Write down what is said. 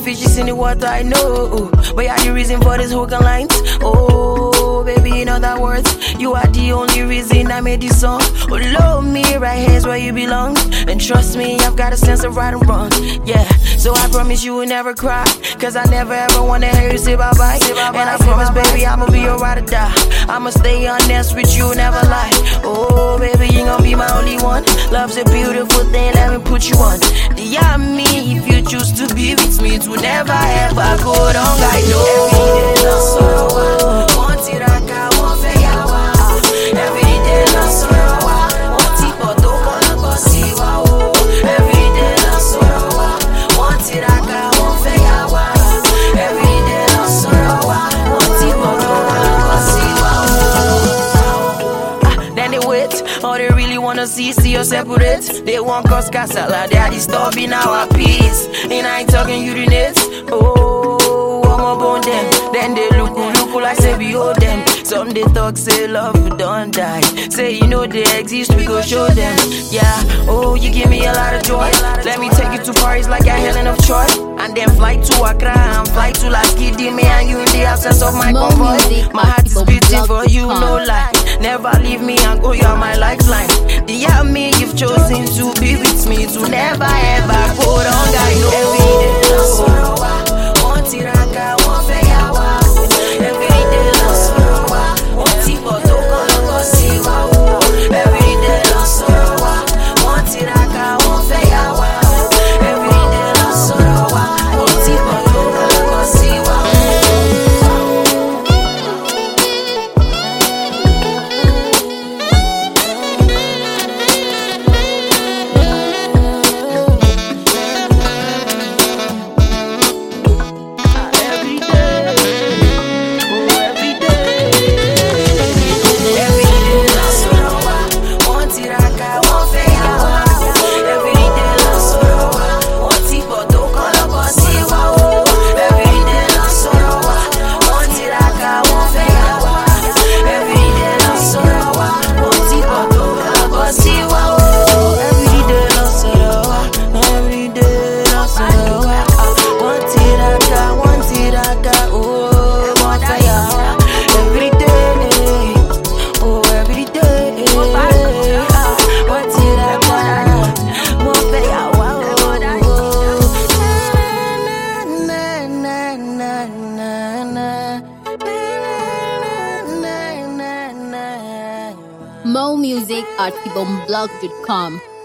fishes in the water, I know. But you're the reason for this hook and lines. Oh, baby, in other words, you are the only reason I made this song. Oh, love me, right here's where you belong. And trust me, I've got a sense of right and wrong. Yeah, so I promise you will never cry. Cause I never ever wanna hear you say bye-bye. And I promise, baby, I'ma be your ride or die. I'ma stay honest with you, never lie. Oh, baby, you gon' be my only one. Love's a beautiful thing, let me put you on. Yeah, me, if you choose to be with me, to never ever go wrong, I know. Every day, love, sorrow, want it, I got one for yawa. Every day, love, sorrow, want it, but don't wanna go see wow. Every day, love, sorrow, want it, I got one for yawa. Every day, love, sorrow, want it, but don't wanna go see wow. Then they wait, all they really wanna see you separate. They want cause casala, they are disturbing our peace. And I ain't talking you the nets. Oh, I'm up on them. Then they look like say behold them. Some they talk say love don't die. Say you know they exist, we go show them. Yeah, oh you give me a lot of joy. Let me take you to Paris like a Helen of Troy. And then fly to Accra and fly to Las Gidi. Me and you in the absence of my convoy. My heart is beating for you, no lie. Never leave me and go, you're my lifeline. Yeah, me, you've chosen to be with me, to never ever go wrong. I know. Every day, love, sorrow, want it, I got one for yawa. Every day, love, sorrow, want it, but don't go see wow. Every day, love, sorrow, want it, I got one for yawa. Every day, love, sorrow, want it, but don't go see wow. More music at ibomblog.com.